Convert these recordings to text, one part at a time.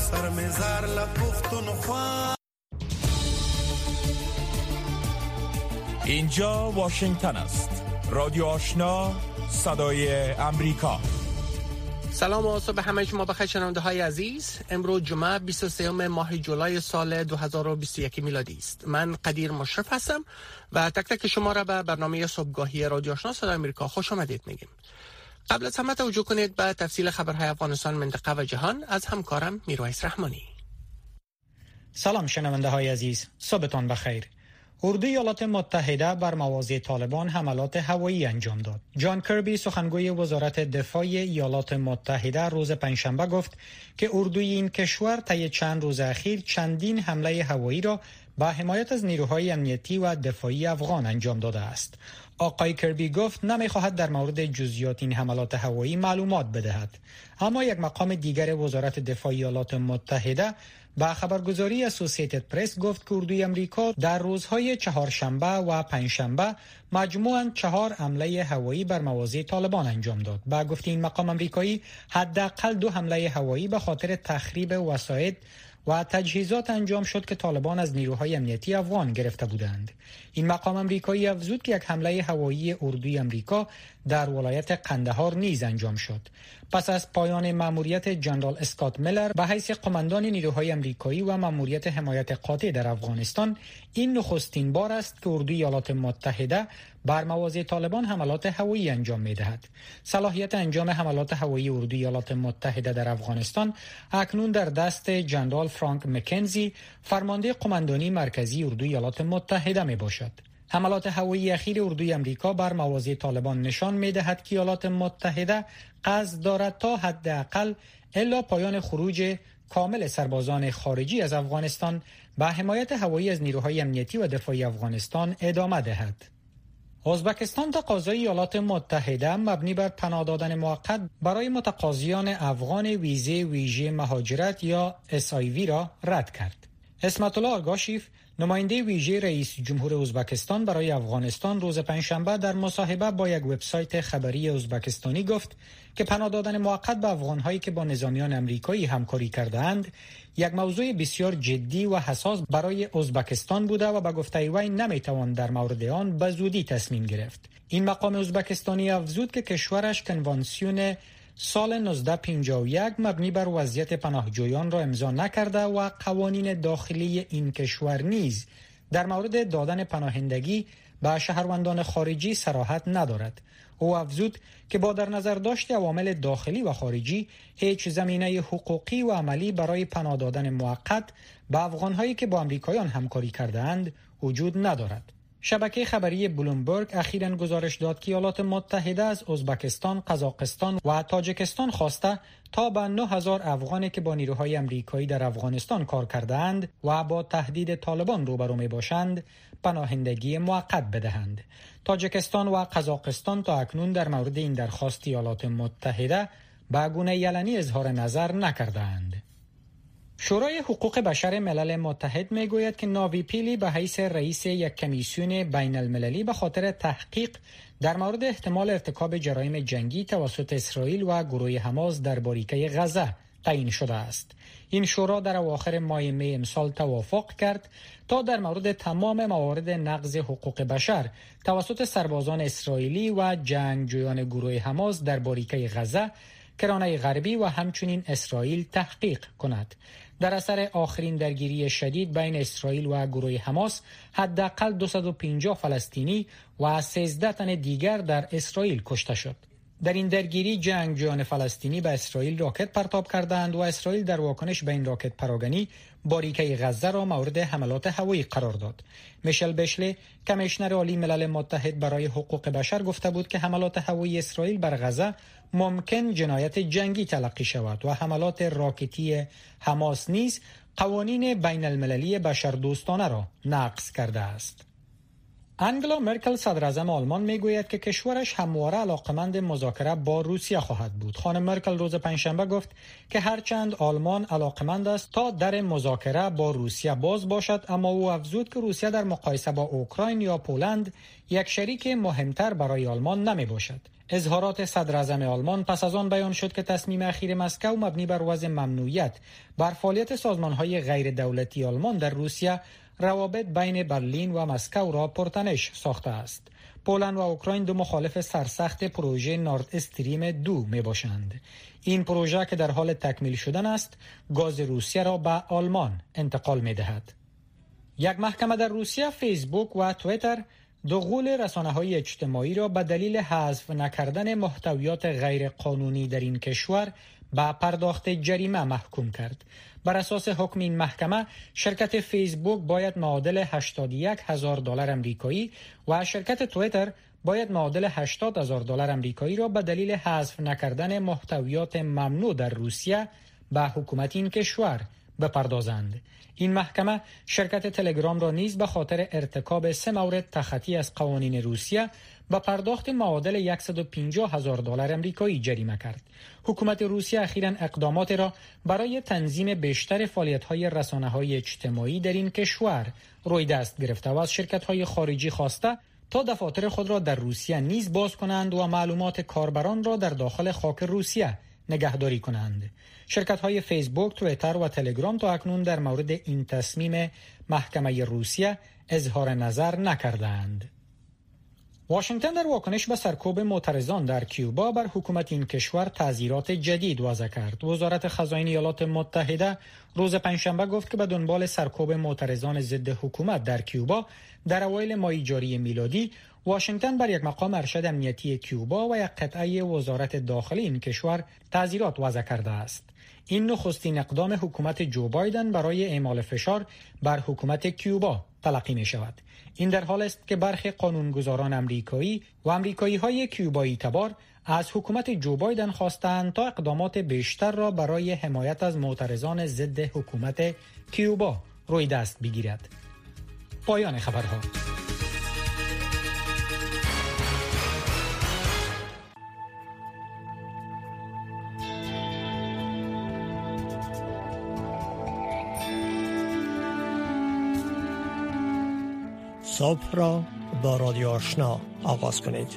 سر میزار لپختونخوا. اینجا واشنگتن است. رادیو آشنا، صدای امریکا. سلام و صبح همه شما بخیر شنونده های عزیز. امروز جمعه 23 ماه جولای سال 2021 میلادی است. من قدیر مشرف هستم و تک تک شما را به برنامه صبحگاهی رادیو آشنا صدای امریکا خوش آمدید میگیم. قبل از همه توجه کنید به تفصیل خبرهای افغانستان، منطقه و جهان از همکارم میرویس رحمانی. سلام شنونده های عزیز، صبحتان بخیر. اردوی ایالات متحده بر مواضع طالبان حملات هوایی انجام داد. جان کربی سخنگوی وزارت دفاع ایالات متحده روز پنجشنبه گفت که اردوی این کشور طی چند روز اخیر چندین حمله هوایی را به حمایت از نیروهای امنیتی و دفاعی افغان انجام داده است. آقای کربی گفت نمی‌خواهد در مورد جزئیات این حملات هوایی معلومات بدهد. اما یک مقام دیگر وزارت دفاع ایالات متحده با خبرگزاری اسوسییتد پرس گفت که اردوی امریکا در روزهای چهارشنبه و پنجشنبه مجموعاً 4 حمله هوایی بر مواضع طالبان انجام داد. با گفته این مقام امریکایی حداقل 2 حمله هوایی به خاطر تخریب وسایل و تجهیزات انجام شد که طالبان از نیروهای امنیتی افغان گرفته بودند. این مقام امریکایی افزود که یک حمله هوایی اردوی امریکا در ولایت قندهار نیز انجام شد. پس از پایان مأموریت جنرال اسکات میلر به حیث قماندان نیروهای امریکایی و مأموریت حمایت قاطع در افغانستان، این نخستین بار است که اردوی ایالات متحده بر مواضع طالبان حملات هوایی انجام می‌دهد. صلاحیت انجام حملات هوایی اردوی ایالات متحده در افغانستان اکنون در دست جنرال فرانک مکنزی، فرمانده قماندانی مرکزی اردوی ایالات متحده میباشد. حملات هوایی اخیر اردوی امریکا بر مواضع طالبان نشان می‌دهد که ایالات متحده قصد دارد تا حداقل الا پایان خروج کامل سربازان خارجی از افغانستان به حمایت هوایی از نیروهای امنیتی و دفاعی افغانستان ادامه دهد. ازبکستان تقاضای ایالات متحده مبنی بر پناه دادن موقت برای متقاضیان افغان ویزه ویژه مهاجرت یا SIV را رد کرد. اسمت الله آگاشیف، نماینده ویژه رئیس جمهور ازبکستان برای افغانستان، روز پنجشنبه در مصاحبه با یک وبسایت خبری ازبکستانی گفت که پناه دادن موقت به افغان‌هایی که با نظامیان آمریکایی همکاری کرده‌اند یک موضوع بسیار جدی و حساس برای ازبکستان بوده و به گفته وی نمی‌توان در مورد آن به زودی تصمیم گرفت. این مقام ازبکستانی افزود که کشورش کنوانسیون سال 1951 مبنی بر وضعیت پناهجویان را امضا نکرده و قوانین داخلی این کشور نیز در مورد دادن پناهندگی به شهروندان خارجی صراحت ندارد. او افزود که با در نظر داشت عوامل داخلی و خارجی هیچ زمینه حقوقی و عملی برای پناه دادن موقت به افغان‌هایی که با آمریکاییان همکاری کرده‌اند وجود ندارد. شبکه خبری بلومبرگ اخیراً گزارش داد که ایالات متحده از ازبکستان، قزاقستان و تاجیکستان خواسته تا به 9000 افغانی که با نیروهای آمریکایی در افغانستان کار کرده‌اند و با تهدید طالبان روبرو می‌باشند پناهندگی موقت بدهند. تاجیکستان و قزاقستان تا اکنون در مورد این درخواست ایالات متحده به گونه علنی اظهار نظر نکرده‌اند. شورای حقوق بشر ملل متحد میگوید که ناوی پیلی به حیث رئیس یک کمیسیون بین المللی به خاطر تحقیق در مورد احتمال ارتکاب جرایم جنگی توسط اسرائیل و گروه حماس در باریکه غزه تعیین شده است. این شورا در اواخر ماه می امسال توافق کرد تا در مورد تمام موارد نقض حقوق بشر توسط سربازان اسرائیلی و جنگجویان گروه حماس در باریکه غزه، کرانه غربی و همچنین اسرائیل تحقیق کند. در اثر آخرین درگیری شدید بین اسرائیل و گروه حماس حداقل 250 فلسطینی و 13 تن دیگر در اسرائیل کشته شد. در این درگیری جنگجویان فلسطینی به اسرائیل راکت پرتاب کردند و اسرائیل در واکنش به این راکت پراگنی باریکه غزه را مورد حملات هوایی قرار داد. میشل بشله، کمیشنر عالی ملل متحد برای حقوق بشر، گفته بود که حملات هوایی اسرائیل بر غزه ممکن جنایت جنگی تلقی شود و حملات راکتی حماس نیز قوانین بین المللی بشردوستانه را نقض کرده است. انگلا مرکل صدراعظم آلمان میگوید که کشورش همواره علاقمند مذاکره با روسیه خواهد بود. خانم مرکل روز پنجشنبه گفت که هرچند آلمان علاقمند است تا در مذاکره با روسیه باز باشد، اما او افزود که روسیه در مقایسه با اوکراین یا پولند یک شریک مهمتر برای آلمان نمی باشد. اظهارات صدر اعظم آلمان پس از آن بیان شد که تصمیم اخیر مسکو مبنی بر وضع ممنوعیت بر فعالیت سازمان‌های غیر دولتی آلمان در روسیه روابط بین برلین و مسکو را پرتنش ساخته است. پولند و اوکراین دو مخالف سرسخت پروژه نورد استریم 2 می باشند. این پروژه که در حال تکمیل شدن است، گاز روسیه را به آلمان انتقال می دهد. یک محکمه در روسیه فیسبوک و توییتر دو غول رسانه‌های اجتماعی را به دلیل حذف نکردن محتویات غیر قانونی در این کشور به پرداخت جریمه محکوم کرد. بر اساس حکم این محکمه، شرکت فیسبوک باید معادل $81,000 امریکایی و شرکت توییتر باید معادل $80,000 امریکایی را به دلیل حذف نکردن محتویات ممنوع در روسیه به حکومت این کشور بپردازند. این محکمه شرکت تلگرام را نیز به خاطر ارتکاب 3 مورد تخطی از قوانین روسیه با پرداخت معادل $150,000 امریکایی جریمه کرد. حکومت روسیه اخیراً اقدامات را برای تنظیم بیشتر فعالیت‌های رسانه‌های اجتماعی در این کشور روی دست گرفته و از شرکت‌های خارجی خواسته تا دفاتر خود را در روسیه نیز باز کنند و معلومات کاربران را در داخل خاک روسیه نگهداری کنند. شرکت‌های فیسبوک، توییتر و تلگرام تا اکنون در مورد این تصمیم محکمه روسیه اظهار نظر نکردند. واشنگتن در واکنش به سرکوب معترضان در کیوبا بر حکومت این کشور تعزیرات جدید وضع کرد. وزارت خزائن ایالات متحده روز پنجشنبه گفت که به دنبال سرکوب معترضان ضد حکومت در کیوبا در اوایل ماه جاری میلادی، واشنگتن بر یک مقام ارشد امنیتی کیوبا و یک قطعه وزارت داخلی این کشور تعزیرات وضع کرده است. این نخستین اقدام حکومت جو بایدن برای اعمال فشار بر حکومت کیوبا تلقی می شود. این در حال است که برخی قانونگذاران امریکایی و امریکایی‌های کیوبایی تبار از حکومت جو بایدن خواستند تا اقدامات بیشتر را برای حمایت از معترضان ضد حکومت کیوبا روی دست بگیرد. پایان خبرها. صبح را با رادیو آشنا آغاز کنید.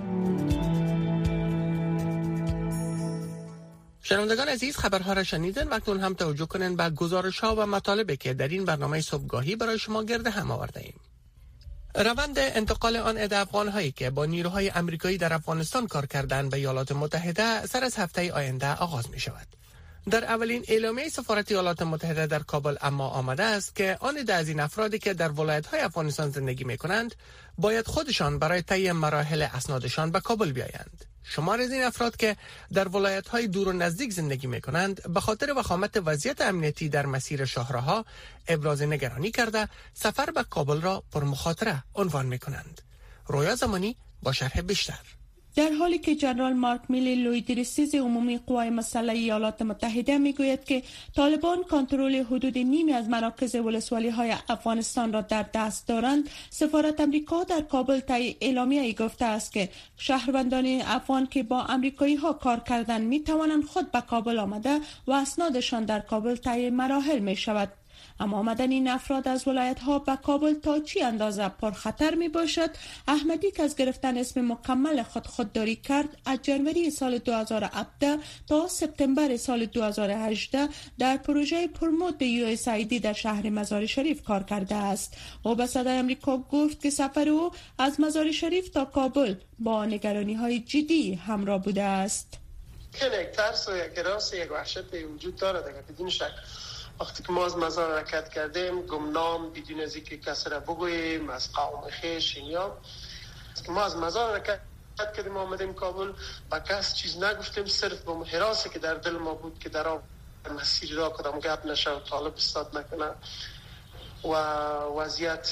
شنوندگان عزیز، خبرها را شنیدن و اکنون هم توجه کنند به گزارش‌ها و مطالبی که در این برنامه صبحگاهی برای شما گرد هم آورده ایم. روند انتقال آن عده افغان‌هایی که با نیروهای آمریکایی در افغانستان کار کردند به ایالات متحده سر از هفته آینده آغاز می شود. در اولین اعلامیه سفارت ایالات متحده در کابل اما آمده است که آن عده از این افرادی که در ولایت‌های افغانستان زندگی می‌کنند باید خودشان برای طی مراحل اسنادشان به کابل بیایند. شمار از این افراد که در ولایت‌های دور و نزدیک زندگی می‌کنند به خاطر وخامت وضعیت امنیتی در مسیر شاهراه‌ها ابراز نگرانی کرده سفر به کابل را پرمخاطره عنوان می‌کنند. رویا زمانی با شرح بیشتر. در حالی که جنرال مارک میلی لویدرسیز عمومی قوای مسلح ایالات متحده میگوید که طالبان کنترل حدود نیمی از مراکز ولسوالی های افغانستان را در دست دارند، سفارت امریکا در کابل طی اعلامیه‌ای گفته است که شهروندان افغان که با امریکایی ها کار کردند می توانند خود به کابل آمده و اسنادشان در کابل طی مراحل می شود. اما آمدن این افراد از ولایت ها به کابل تا چی اندازه پرخطر می باشد؟ احمدی که از گرفتن اسم مکمل خودداری کرد، از جنوری سال 2017 تا سپتامبر سال 2018 در پروژه پروموت به USAID در شهر مزار شریف کار کرده است. او به صدای آمریکا گفت که سفر او از مزار شریف تا کابل با نگرانی های جدی همراه بوده است. یک ترس و یک راس یک وحشت وجود دارد بدون شک. وقتی که ما از مزار حرکت کردیم گمنام بدون از اینکه کسی را بگوییم از قوم خویش یا ما از مزار حرکت کردیم آمدیم کابل با کس چیز نگفتیم، صرف به حراسی که در دل ما بود که در مسیر را کدام گپ نشه و طالب استاد نکنه و وضعیت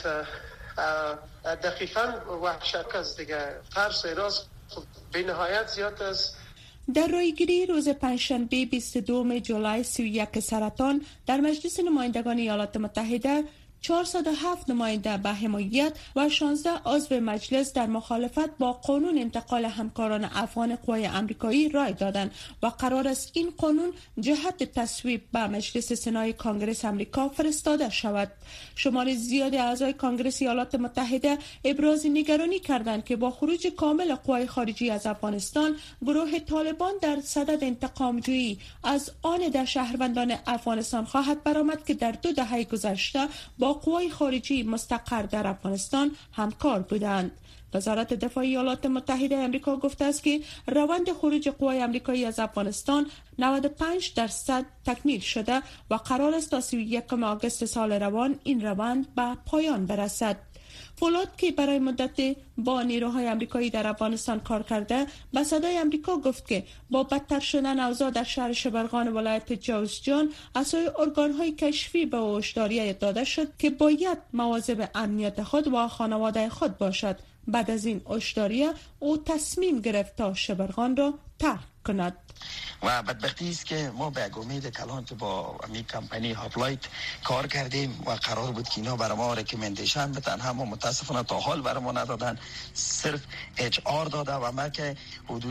دقیقاً وحشت است دیگه. ترس و حراس به نهایت زیاد است. در رایگیری روز پنجشنبه 22 جولای 31 سرطان در مجلس نمایندگان ایالات متحده، 407 نماینده به حمایت و 16 عضو مجلس در مخالفت با قانون انتقال همکاران افغان قوای آمریکایی رای دادند و قرار است این قانون جهت تصویب به مجلس سنای کانگرس آمریکا فرستاده شود. شمار زیادی اعضای کانگرس ایالات متحده ابراز نگرانی کردند که با خروج کامل قوای خارجی از افغانستان، گروه طالبان در صدد انتقام‌جویی از آن در شهروندان افغانستان خواهد برآمد که در 2 دهه گذشته با قوای خارجی مستقر در افغانستان همکار بودند. وزارت دفاع ایالات متحده آمریکا گفته است که روند خروج قوای آمریکایی از افغانستان 95% تکمیل شده و قرار است تا 31 آگوست سال روان این روند به پایان برسد. فولاد که برای مدت با نیروهای آمریکایی در افغانستان کار کرده، به صدای آمریکا گفت که با بدتر شدن اوضاع در شهر شبرغان ولایت جوزجان از سوی ارگان‌های کشفی به او هشداری داده شد که باید مواظب امنیت خود و خانواده خود باشد. بعد از این هشداری او تصمیم گرفت تا شبرغان را ترک کند. و بدبختی است که ما به امید کلان که با امی کمپانی هاپلایت کار کردیم و قرار بود که اینا برای ما ریکامندیشن بدن، اما متاسفانه تا حال برای ما ندادن، صرف اچ آر داده و من که حدود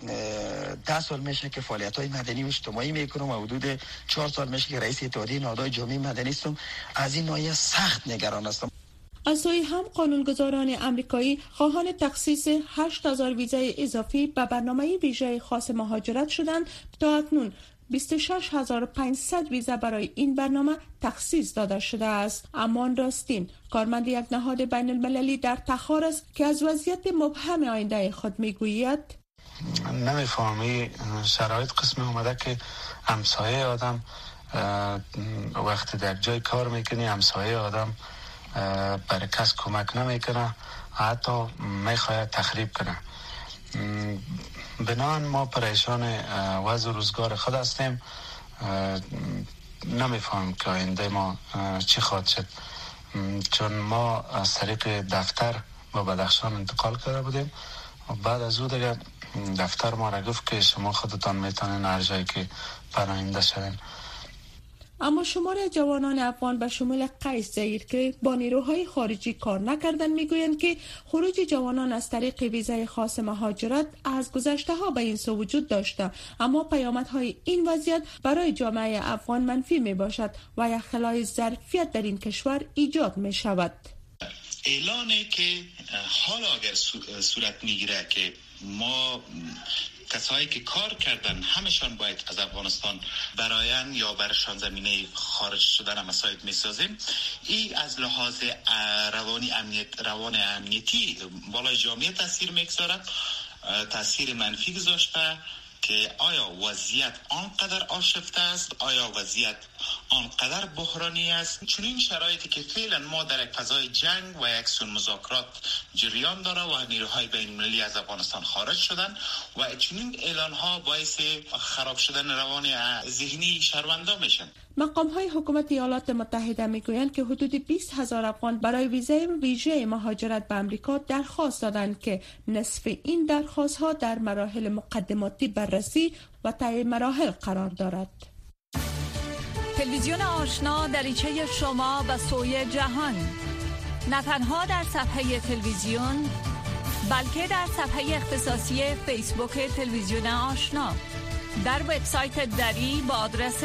10 سال میشه که فعالیت‌های مدنی و اجتماعی میکنم و حدود 4 سال میشه که رئیس اتحادیه نهادهای جامعه مدنی هستم. از این ناحیه سخت نگران هستم. از سوی هم قانونگذاران آمریکایی خواهان تخصیص 8000 ویزای اضافی به برنامه ویژه خاص مهاجرت شدند. تا اکنون 26500 ویزا برای این برنامه تخصیص داده شده است. امان راستین، کارمند یک نهاد بین المللی در تخار است که از وضعیت مبهم آینده خود میگوید: نمیفهمی شرایط قسمی اومده که همسایه آدم وقتی در جای کار میکنی، همسایه آدم برای کس کمک نمیکنه، حتی میخواید تخریب کنه. بنابراین ما پریشان وضع روزگار خود هستیم. نمیفهم که آینده ما چی خواهد شد، چون ما از طریق دفتر با بدخشان انتقال کرده بودیم و بعد از او دیگه دفتر ما را گفت که شما خودتان میتونین هر جایی که پناهنده شوین. اما شمار جوانان افغان به شمول قیس زهیر که با نیروهای خارجی کار نکردن میگویند که خروج جوانان از طریق ویزای خاص مهاجرت از گذشته ها به این سو وجود داشته، اما پیامدهای این وضعیت برای جامعه افغان منفی می باشد و یک خلای ظرفیت در این کشور ایجاد می شود. اعلانه که حالا اگر صورت میگیره که ما کسایی که کار کردن همشان باید از افغانستان براین یا برشان زمینه خارج شدن مساعد میسازیم، این از لحاظ روان امنیتی بالای جامعه تاثیر میگذاره، تاثیر منفی گذاشته که آیا وضعیت آنقدر آشفته است، آیا وضعیت آنقدر بحرانی است. چنین شرایطی که فعلا ما در یک فضای جنگ و یک سون مذاکرات جریان داره و نیروهای بین المللی از افغانستان خارج شدن و چنین اعلان ها باعث خراب شدن روان ذهنی شهروندا میشن. مقام‌های حکومت ایالات متحده میگویند که حدود 20,000 افغان برای ویزای ویژه مهاجرت به آمریکا درخواست دادند که نصف این درخواست‌ها در مراحل مقدماتی بررسی و طی مراحل قرار دارد. تلویزیون آشنا دریچه شما به سوی جهان، نه تنها در صفحه تلویزیون بلکه در صفحه اختصاصی فیسبوک تلویزیون آشنا، در وبسایت دری با آدرس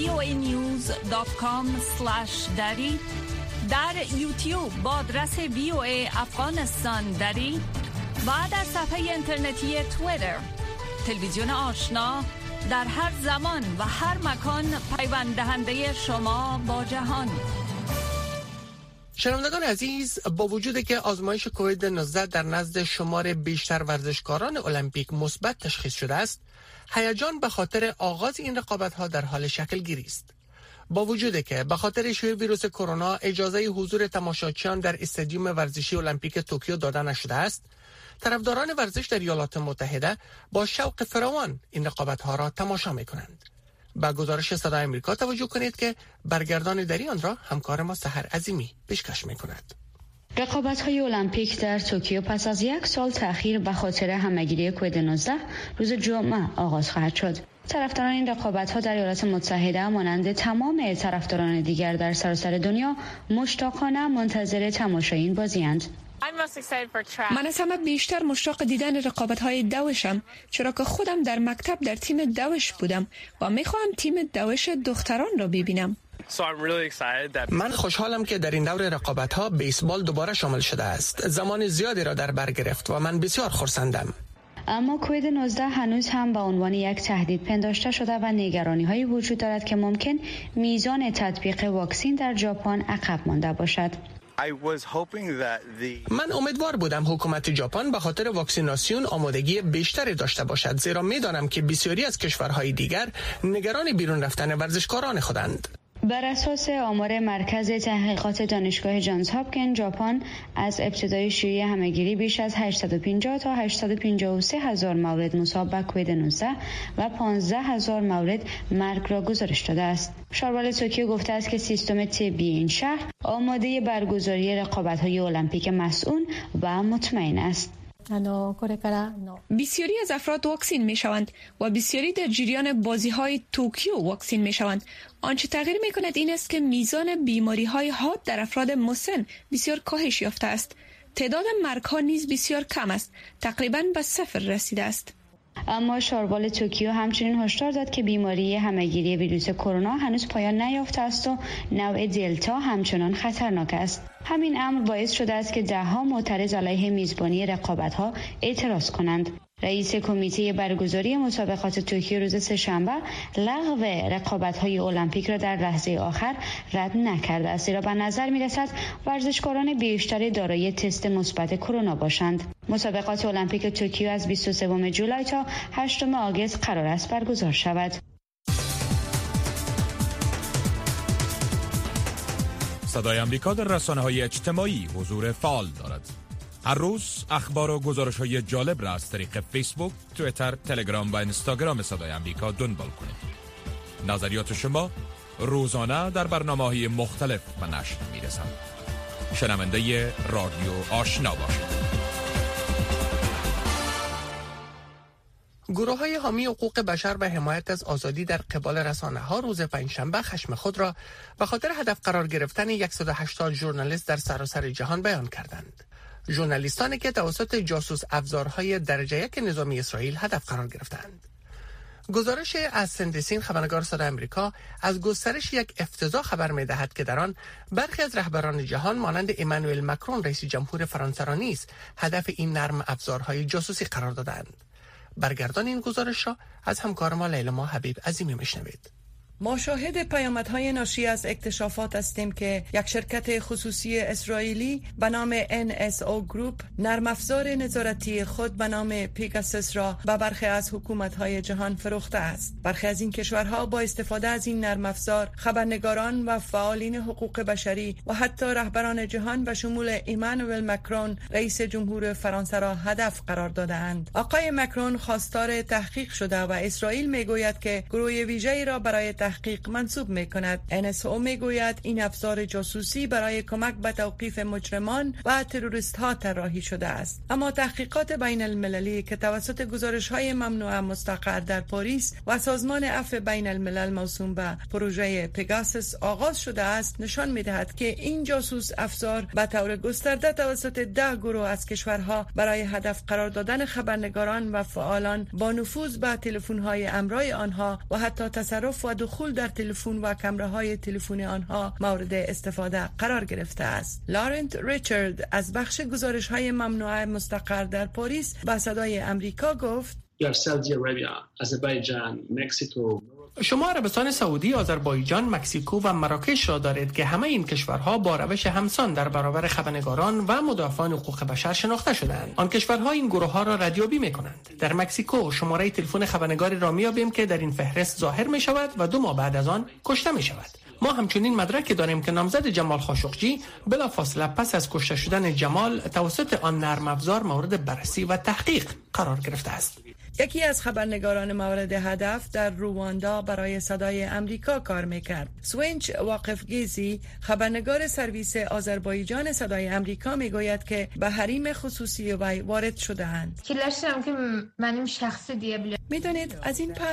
voanews.com/dari، در یوتیوب با آدرس VOA افغانستان دری و در صفحه اینترنتی توییتر. تلویزیون آشنا در هر زمان و هر مکان پیوند دهنده شما با جهان. شنوندگان عزیز، با وجودی که آزمایش کووید 19 در نزد شمار بیشتر ورزشکاران المپیک مثبت تشخیص شده است، هیجان به خاطر آغاز این رقابت‌ها در حال شکل گیری است. با وجودی که به خاطر شیوع ویروس کرونا اجازه حضور تماشاچیان در استادیوم ورزشی المپیک توکیو داده نشده است، طرفداران ورزش در ایالات متحده با شوق فراوان این رقابت‌ها را تماشا می‌کنند. با گزارش صدای آمریکا توجه کنید که برگردان دری آن را همکار ما سحر عظیمی پیشکش می‌کند. رقابت‌های المپیک در توکیو پس از 1 سال تأخیر به خاطر همه‌گیری کووید 19 روز جمعه آغاز خواهد شد. طرفداران این رقابت‌ها در ایالات متحده مانند تمام طرفداران دیگر در سراسر دنیا مشتاقانه منتظر تماشای این بازی‌اند. من از همه بیشتر مشتاق دیدن رقابت‌های دوشم، چرا که خودم در مکتب در تیم دوش بودم و می‌خواهم تیم دوش دختران را ببینم. من خوشحالم که در این دور رقابت‌ها بیسبال دوباره شامل شده است. زمان زیادی را در بر گرفت و من بسیار خرسندم. اما کووید 19 هنوز هم به عنوان یک تهدید پنداشته شده و نگرانی‌هایی وجود دارد که ممکن میزان تطبیق واکسن در ژاپن عقب مانده باشد. من امیدوار بودم حکومت ژاپن به خاطر واکسیناسیون آمادگی بیشتری داشته باشد، زیرا می‌دانم که بسیاری از کشورهای دیگر نگران بیرون رفتن ورزشکاران خودند. بر اساس آمار مرکز تحقیقات دانشگاه جانز هاپکینز، ژاپن از ابتدای شیوع همه‌گیری بیش از 850 تا 853 هزار مورد مصاب به کووید 19 و 15 هزار مورد مرگ را گزارش داده است. شاربال توکیو گفته است که سیستم طبی این شهر آماده برگزاری رقابت‌های المپیک مسئول و مطمئن است. بسیاری از افراد واکسین می شوند و بسیاری در جریان بازی های توکیو واکسین می شوند. آنچه تغییر می کند این است که میزان بیماری های حاد در افراد مسن بسیار کاهش یافته است. تعداد مرگ ها نیز بسیار کم است، تقریباً به 0 رسیده است. اما شاربال توکیو همچنین هشدار داد که بیماری همه‌گیری ویروس کرونا هنوز پایان نیافته است و نوع دلتا همچنان خطرناک است. همین امر باعث شده است که ده‌ها معترض علیه میزبانی رقابت‌ها اعتراض کنند. رئیس کمیته برگزاری مسابقات توکیو روز سه‌شنبه لغو رقابت‌های المپیک را در لحظه آخر رد نکرده است، زیرا به نظر می‌رسد ورزشکاران بیشتری دارای تست مثبت کرونا باشند. مسابقات المپیک توکیو از 23 جولای تا 8 آگوست قرار است برگزار شود. صدای آمریکا در رسانه‌های اجتماعی حضور فعال دارد. هر روز اخبار و گزارش‌های جالب را از طریق فیسبوک، توییتر، تلگرام و اینستاگرام صدای آمریکا دنبال کنید. نظریات شما روزانه در برنامه‌های مختلف به نشر می‌رسند. شنونده رادیو آشنا باشید. گروه‌های حامی حقوق بشر و حمایت از آزادی در قبال رسانه‌ها روز پنجشنبه خشم خود را به خاطر هدف قرار گرفتن 180 ژورنالیست در سراسر جهان بیان کردند. ژورنالیستانی که توسط جاسوس افزارهای درجه 1 نظامی اسرائیل هدف قرار گرفتند. گزارش از سندسین خبرنگار صدای آمریکا از گسترش یک افتضاح خبر می‌دهد که در آن برخی از رهبران جهان مانند امانوئل مکرون رئیس جمهور فرانسه را نیز هدف این نرم افزارهای جاسوسی قرار دادند. برگردان این گزارش را از همکار ما لیلا حبیب عظیمی میشنوید. ما شاهد پیامدهای ناشی از اکتشافات هستیم که یک شرکت خصوصی اسرائیلی به نام NSO گروپ نرم افزار نظارتی خود به نام پیگاسوس را به برخی از حکومت‌های جهان فروخته است. برخی از این کشورها با استفاده از این نرم افزار خبرنگاران و فعالین حقوق بشری و حتی رهبران جهان به شمول امانوئل مکرون رئیس جمهور فرانسه را هدف قرار داده‌اند. آقای مکرون خواستار تحقیق شده و اسرائیل میگوید که گروه ویژه‌ای را برای تحقیق منصوب می‌کند. NSO میگوید این افزار جاسوسی برای کمک به توقیف مجرمان و تروریست‌ها طراحی شده است. اما تحقیقات بین المللی که توسط گزارش‌های ممنوعه مستقر در پاریس و سازمان عفو بین الملل موسوم به پروژه پیگاسوس آغاز شده است نشان می‌دهد که این جاسوس افزار به طور گسترده توسط 10 گروه از کشورها برای هدف قرار دادن خبرنگاران و فعالان با نفوذ به تلفن‌های امرای آنها و حتی تصرف و دخول در تلفن و کامراهای تلفنی آنها مورد استفاده قرار گرفته است. لارنت ریچارد از بخش گزارش‌های ممنوعه مستقر در پاریس به صدای آمریکا گفت: شما عربستان سعودی، آذربایجان، مکزیکو و مراکش را دارید که همه این کشورها با روش همسان در برابر خبرنگاران و مدافعان حقوق بشر شناخته شدند. آن کشورها این گروه‌ها را ردیابی می‌کنند. در مکزیکو شماره تلفن خبرنگاری را می‌یابیم که در این فهرست ظاهر می‌شود و 2 ماه بعد از آن کشته می‌شود. ما همچنین مدرک داریم که نامزد جمال خاشقجی بلافاصله پس از کشته شدن جمال توسط آن نرم افزار مورد بررسی و تحقیق قرار گرفته است. یکی از خبرنگاران مورد هدف در رواندا برای صدای آمریکا کار میکرد. سوینچ واقفگیزی، خبرنگار سرویس آذربایجان صدای آمریکا، میگوید که به حریم خصوصی وی وارد شده اند. میدانید از این پس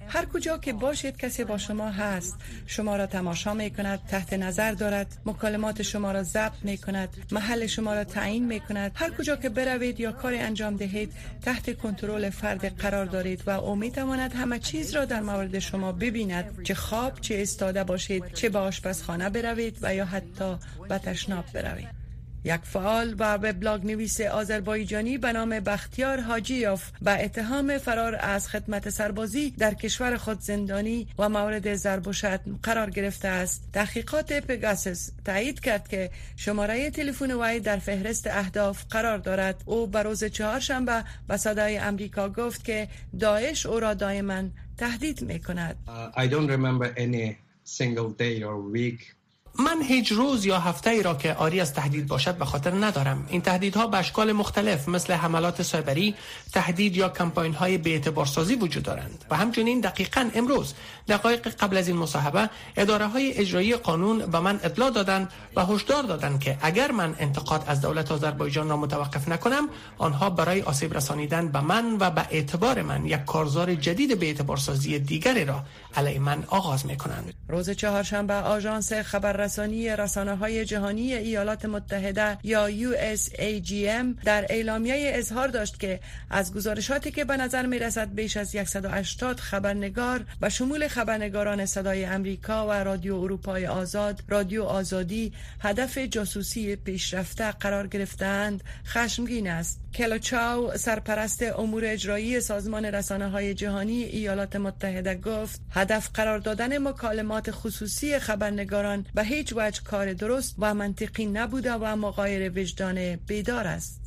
هر کجا که باشید کسی با شما هست، شما را تماشا می کند، تحت نظر دارد، مکالمات شما را ضبط می کند، محل شما را تعیین می کند. هر کجا که بروید یا کاری انجام دهید تحت کنترل فرد قرار دارید و او می تواند همه چیز را در مورد شما ببیند، چه خواب، چه ایستاده باشید، چه به آشپزخانه بروید و یا حتی به تشناب بروید. یک فعال و وبلاگ نویس آذربایجانی به نام بختیار حاجیوف به اتهام فرار از خدمت سربازی در کشور خود زندانی و مورد ضرب و شتم قرار گرفته است. تحقیقات پگاسوس تایید کرد که شماره تلفن وی در فهرست اهداف قرار دارد. او به روز چهارشنبه به صدای امریکا گفت که داعش او را دائما تهدید می‌کند. I don't remember any single day or week. من هیچ روز یا هفته ای را که عاری از تهدید باشد به خاطر ندارم. این تهدیدها به اشکال مختلف مثل حملات سایبری، تهدید یا کمپاین های بی‌اعتبارسازی وجود دارند و همچنین دقیقاً امروز دقایق قبل از این مصاحبه اداره های اجرایی قانون به من اطلاع دادند و هشدار دادند که اگر من انتقاد از دولت آذربایجان را متوقف نکنم، آنها برای آسیب رسانیدن به من و به اعتبار من یک کارزار جدید بی‌اعتبارسازی دیگری را علیه من آغاز می‌کنند. روز چهارشنبه آژانس خبررسانی رسانه‌های جهانی ایالات متحده یا USAGM در اعلامیه اظهار داشت که از گزارشاتی که به نظر می‌رسد بیش از 180 خبرنگار به شمول خبرنگاران صدای امریکا و رادیو اروپای آزاد، رادیو آزادی هدف جاسوسی پیشرفته قرار گرفتند خشمگین است. کلوچاو سرپرست امور اجرایی سازمان رسانه‌های جهانی ایالات متحده گفت هدف قرار دادن مکالمات خصوصی خبرنگاران به هیچ وجه کار درست و منطقی نبوده و مغایر وجدان بیدار است.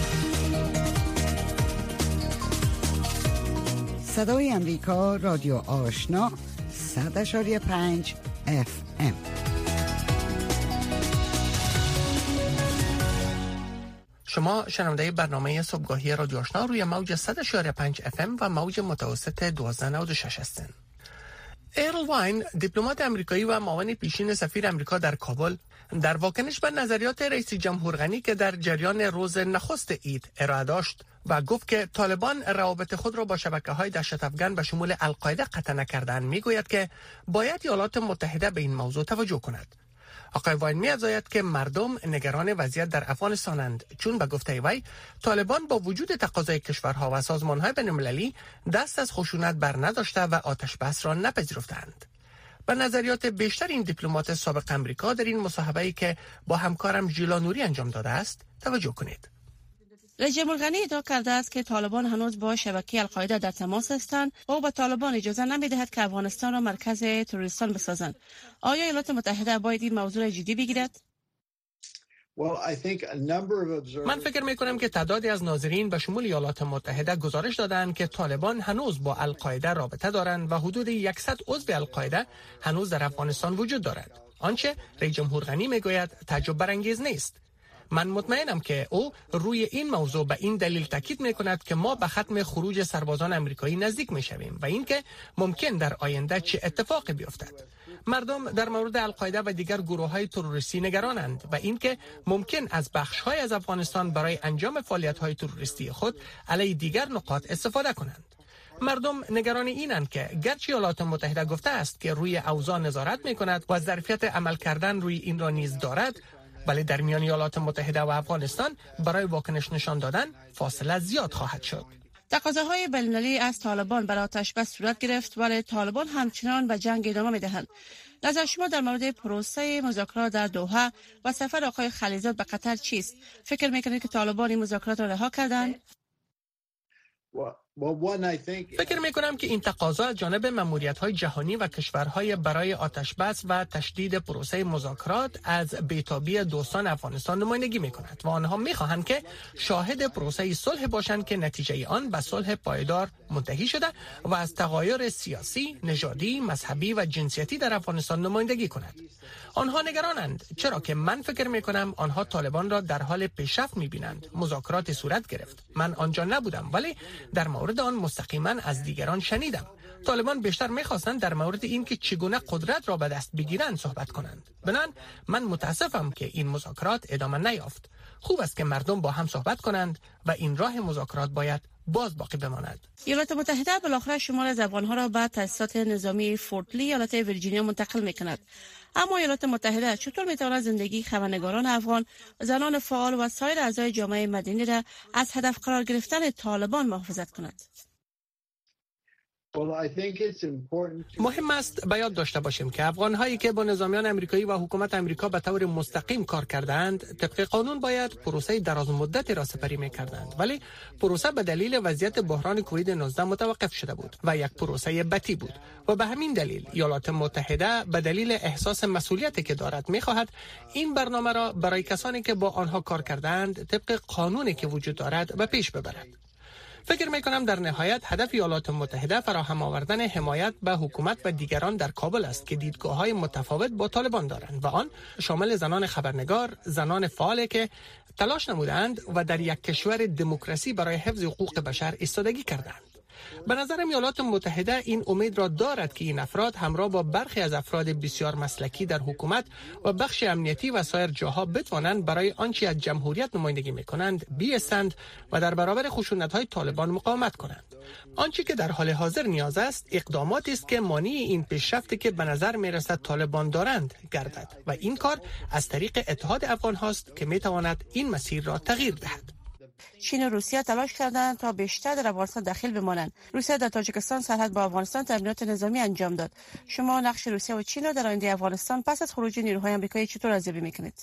صدای امریکا رادیو آشنا 100.5 FM. شما شنونده برنامه صبحگاهی رادیو آشنا روی موج 100.5 FM و موج متوسط 1296 هستند. ایرل واین، دیپلمات امریکایی و معاون پیشین سفیر امریکا در کابل، در واکنش به نظریات رئیس جمهور غنی که در جریان روز نخست عید ارائه داشت و گفت که طالبان روابط خود را با شبکه‌های دهشت‌افکن به شمول القاعده قطع نکردند، میگوید که باید ایالات متحده به این موضوع توجه کند. آقای واین می‌افزاید که مردم نگران وضعیت در افغانستانند، چون به گفته وی طالبان با وجود تقاضای کشورها و سازمان‌های بین‌المللی دست از خشونت بر نداشته و آتش بس را نپذیرفتند. به نظریات بیشتر این دیپلمات سابق امریکا در این مصاحبه‌ای که با همکارم ژیلا نوری انجام داده است توجه کنید. رئیس جمهور غنی ادعا کرده است که طالبان هنوز با شبکه القاعده در تماس هستند و او به طالبان اجازه نمی‌دهد که افغانستان را مرکز تروریستان بسازند. آیا ایالات متحده باید این موضوع جدی بگیرد؟ من فکر می‌کنم که تعدادی از ناظرین به شمول ایالات متحده گزارش دادند که طالبان هنوز با القاعده رابطه دارند و حدود 100 عضو القاعده هنوز در افغانستان وجود دارد. آنچه رئیس جمهور غنی میگوید تعجب برانگیز نیست. من مطمئنم که او روی این موضوع به این دلیل تاکید می‌کند که ما به ختم خروج سربازان آمریکایی نزدیک می‌شویم و اینکه ممکن در آینده چه اتفاقی بیفتد. مردم در مورد القاعده و دیگر گروه‌های تروریستی نگرانند و اینکه ممکن از بخش‌های از افغانستان برای انجام فعالیت‌های تروریستی خود علیه دیگر نقاط استفاده کنند. مردم نگران اینند که گرچه ایالات متحده گفته است که روی اوضاع نظارت می‌کند و ظرفیت عمل کردن روی این را نیز دارد، ولی در میان ایالات متحده و افغانستان برای واکنش نشان دادن فاصله زیاد خواهد شد. تقاضاهای بین‌المللی از طالبان برای آتش بس صورت گرفت، ولی طالبان همچنان به جنگ ادامه می‌دهند. نظر شما در مورد پروسه مذاکرات در دوحه و سفر آقای خلیزاد به قطر چیست؟ فکر می‌کنید که طالبان این مذاکرات را رها کردند؟ فکر می‌کنم که این تقاضا از جانب مأموریت‌های جهانی و کشورهای برای آتش‌بس و تشدید پروسه مذاکرات از بی‌تابی دوستان افغانستان نمایندگی می‌کند و آنها می‌خواهند که شاهد پروسه صلح باشند که نتیجه آن به صلح پایدار منتهی شده و از تغایر سیاسی، نژادی، مذهبی و جنسیتی در افغانستان نمایندگی کند. آنها نگرانند، چرا که من فکر می‌کنم آنها طالبان را در حال پیشرفت می‌بینند. مذاکرات صورت گرفت. من آنجا نبودم، ولی در مورد آن مستقیما از دیگران شنیدم. طالبان بیشتر می‌خواستند در مورد اینکه چگونه قدرت را به دست بگیرند صحبت کنند. بنابراین من متاسفم که این مذاکرات ادامه نیافت. خوب است که مردم با هم صحبت کنند و این راه مذاکرات باید باز باقی بماند. ایالات متحده بالاخره شمال از افغانها را به تاسیسات نظامی فورت لی ایالت ویرجینیا منتقل می‌کند. اما ایالات متحده چطور می‌تواند زندگی خبرنگاران افغان، زنان فعال و سایر اعضای جامعه مدنی را از هدف قرار گرفتن طالبان محافظت کند؟ مهم است به یاد داشته باشیم که افغان‌هایی که با نظامیان آمریکایی و حکومت آمریکا به طور مستقیم کار کردند، طبق قانون باید پروسه درازمدتی را سپری می‌کردند، ولی پروسه به دلیل وضعیت بحران کووید 19 متوقف شده بود و یک پروسه بتی بود و به همین دلیل ایالات متحده به دلیل احساس مسئولیتی که دارد می‌خواهد این برنامه را برای کسانی که با آنها کار کردند طبق قانونی که وجود دارد به پیش ببرد. فکر میکنم در نهایت هدف ایالات متحده فراهم آوردن حمایت به حکومت و دیگران در کابل است که دیدگاه‌های متفاوت با طالبان دارند و آن شامل زنان خبرنگار، زنان فعالی که تلاش نمودند و در یک کشور دموکراسی برای حفظ حقوق بشر ایستادگی کردند. به نظرم ایالات متحده این امید را دارد که این افراد همراه با برخی از افراد بسیار مسلکی در حکومت و بخش امنیتی و سایر جاها بتوانند برای آنچه از جمهوریت نمایندگی میکنند بیستند و در برابر خشونت‌های طالبان مقاومت کنند. آنچه که در حال حاضر نیاز است اقداماتی است که مانع این پیشرفتی که به نظر میرسد طالبان دارند گردد و این کار از طریق اتحاد افغان هاست که میتواند این مسیر را تغییر دهد. چین و روسیه تلاش کردند تا بیشتر در افغانستان داخل بمانند. روسیه در تاجیکستان سرحد با افغانستان تمرینات نظامی انجام داد. شما نقش روسیه و چین را در آینده افغانستان پس از خروج نیروهای آمریکایی چطور ارزیابی می‌کنید؟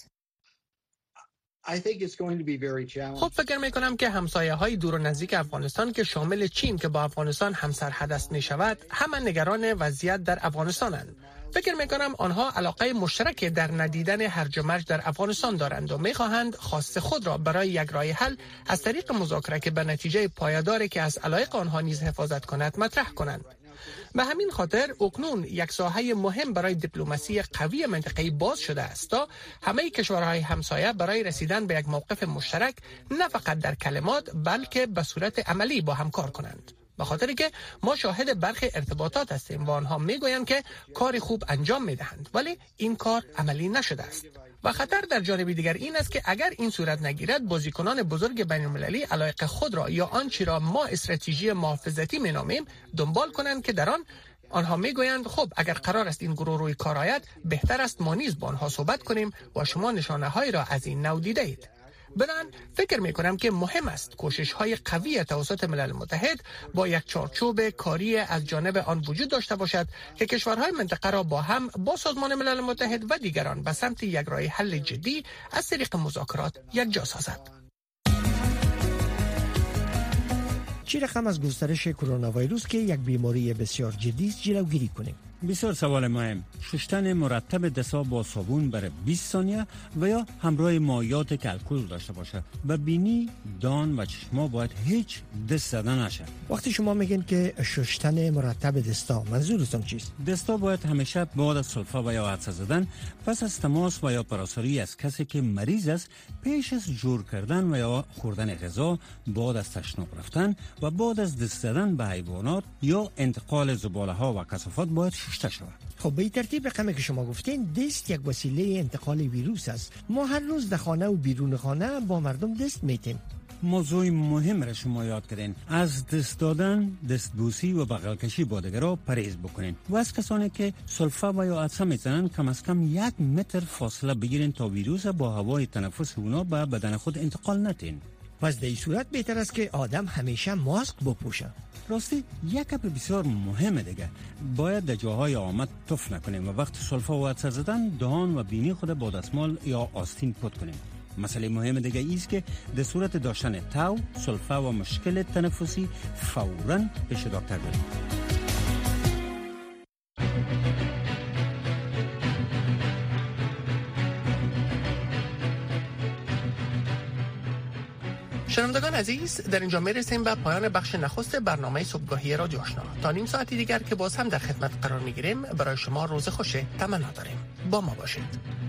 خب فکر میکنم که همسایه های دور و نزدیک افغانستان که شامل چین که با افغانستان همسرحد است می شود همه نگران وضعیت در افغانستانند. فکر میکنم آنها علاقه مشترک در ندیدن هرج و مرج در افغانستان دارند و میخواهند خواست خود را برای یک راه حل از طریق مذاکره که به نتیجه پایداری که از علایق آنها نیز حفاظت کند مطرح کنند. به همین خاطر اکنون یک ساحه مهم برای دیپلماسی قوی منطقه‌ای باز شده است تا همه کشورهای همسایه برای رسیدن به یک موقف مشترک نه فقط در کلمات بلکه به صورت عملی با هم کار کنند. به خاطر که ما شاهد برخی ارتباطات هستیم و آنها میگویند که کار خوب انجام میدهند ولی این کار عملی نشده است. و خطر در جانب دیگر این است که اگر این صورت نگیرد بازیکنان بزرگ بین‌المللی علایق خود را یا آنچه را ما استراتژی محافظتی مینامیم دنبال کنند که در آنها میگویند خب اگر قرار است این گروه روی کار آید بهتر است ما نیز با آنها صحبت کنیم و شما نشانه‌هایی را از این نوع دیده اید. بنابراین فکر میکنم که مهم است کوشش‌های قوی توسط ملل متحد با یک چارچوب کاری از جانب آن وجود داشته باشد که کشورهای منطقه را با هم با سازمان ملل متحد و دیگران به سمت یک راه حل جدی از طریق مذاکرات یکجا سازد. چه رقم از گسترش کرونا ویروس که یک بیماری بسیار جدی است جلوگیری کنیم؟ بسیار سوال مهم. شستن مرتب دست‌ها با صابون برای 20 ثانیه و یا همراه مایعات که الکل داشته باشه. به بینی، دان و چشما باید هیچ دست زدن نشه. وقتی شما میگین که شستن مرتب دستا منظورتون چیست؟ دستا باید همیشه بعد از سلفا و یا عطسه زدن پس از تماس و یا پراساری از کسی که مریض است پیش از جور کردن و یا خوردن غذا، بعد از تشناب رفتن و بعد از دست زدن به حیوانات یا انتقال زباله ها و کثافات باید شسته شود. خب به ترتیب رقمی که شما گفتین دست یک وسیله انتقال ویروس است. ما هر روز در خانه و بیرون خانه با مردم دست میتیم. موضوع مهم را شما یاد کردین. از دست دادن، دستبوسی و بغل کشی با دیگران پرهیز بکنین و از کسانی که سلفا و یا عطسه میزنن کم از کم 1 متر فاصله بگیرین تا ویروس با هوای تنفس اونا به بدن خود انتقال ندین. پس در این صورت بهتر است که آدم همیشه ماسک بپوشه. راستی یک گپ بسیار مهمه دیگه، باید در جاهای آمد تف نکنیم و وقت سلفا و عطسه زدن دهان و بینی خود با دستمال یا آستین پاک کنیم. مسئله مهم دیگه ایست که در صورت داشتن تاو، سلفا و مشکل تنفسی فوراً پیش دکتر بریم. شنوندگان عزیز، در اینجا میرسیم به پایان بخش نخست برنامه صبحگاهی رادیو آشنا. تا نیم ساعتی دیگر که باز هم در خدمت قرار میگیریم برای شما روز خوش تمنا داریم. با ما باشید.